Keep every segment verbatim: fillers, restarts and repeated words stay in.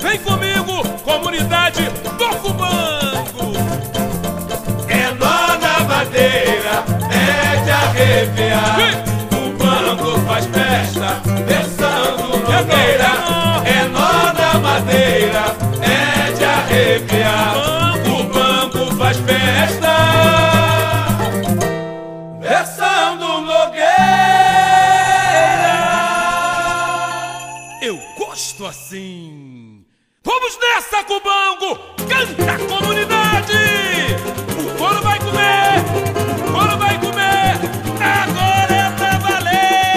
Vem comigo, comunidade do Cubango. É nó na madeira, é de arrepiar. Cubango faz festa, dançando nogueira. É nó na madeira, é de arrepiar. Cubango faz festa, versando nogueira. Eu gosto assim. Vamos nessa, Cubango! Canta, comunidade! O couro vai comer! O couro vai comer! Agora é pra valer!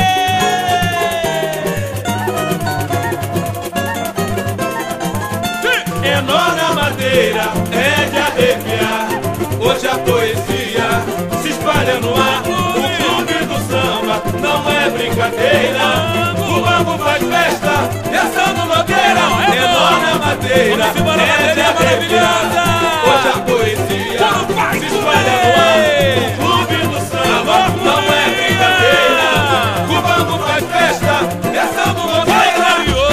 É nó na madeira, é de arrepiar. Hoje a poesia se espalha no ar. O clube do samba não é brincadeira. Cubango faz festa, dançando nogueira. É nó na madeira, é de arrepiar. Hoje a poesia se espalha no ar. O clube do samba não é brincadeira. Cubango faz festa, dançando nogueira.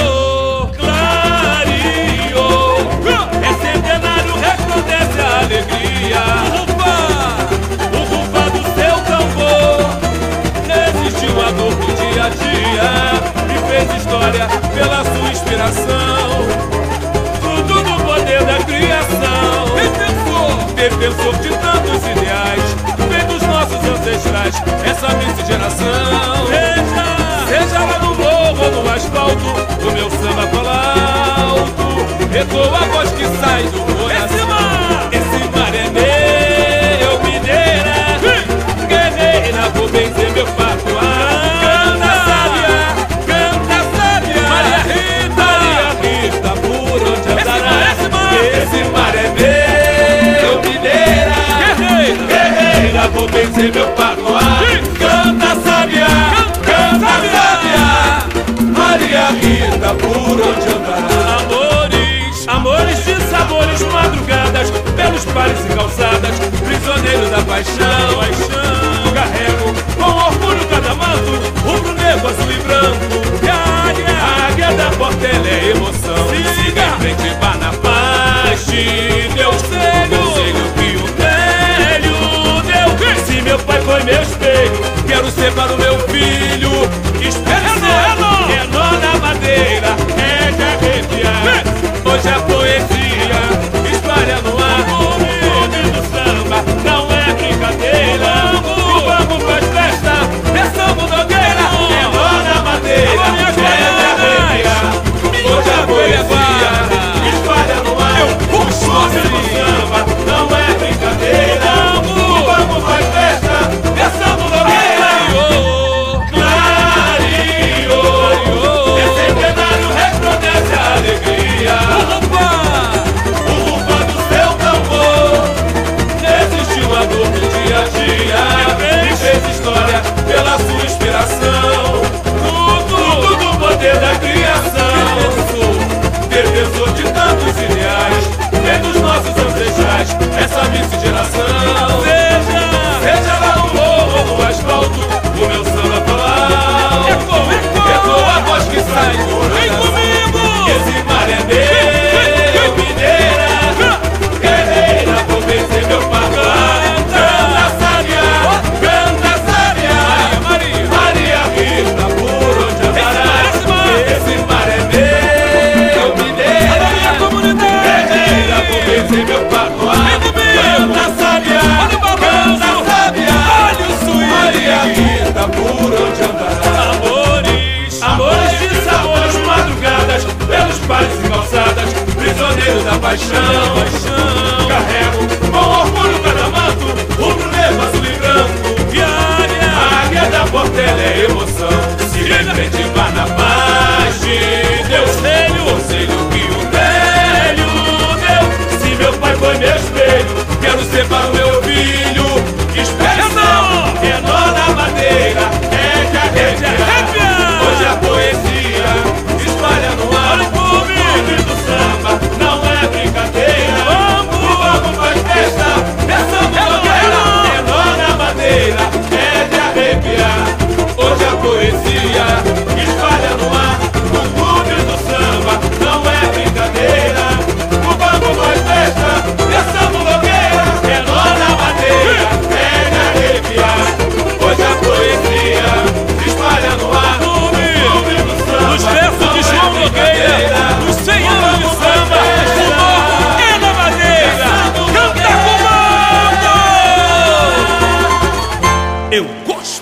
Clareou, clareou. É centenário, resplandece a alegria. O rufar do seu tambor resistiu à dor do dia a dia e fez história pela sua inspiração. Fruto do poder da criação, defensor, defensor de tantos ideais, vem dos nossos ancestrais, essa miscigenação. Seja, seja lá no morro ou no asfalto, o meu samba cola alto, ecoa a voz que sai do coração. Esse mar é meu, mineira, guerreira, vou vencer meu patuá. Canta sábia, canta sábia, Maria Rita, Maria Rita, por onde andará? Esse mar é meu, mineira, guerreira, guerreira, vou vencer meu patuá. Canta sábia, canta sábia, Maria Rita, por onde andará? Amores, amores de sabores, madrugadas, pelos pares e calçadas, prisioneiro da paixão, paixão. Carrego com orgulho cada manto, rubro, negro, azul e branco. A águia da Portela é emoção. Siga em frente, vá na paz de Deus. Conselho que o velho deu. Se meu pai foi meu espelho, quero ser para o meu filho. Espere ser, é nó na madeira, é de arrepiar. Hoje a poesia espalha no ar. O clube do samba não é brincadeira.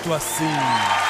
assim.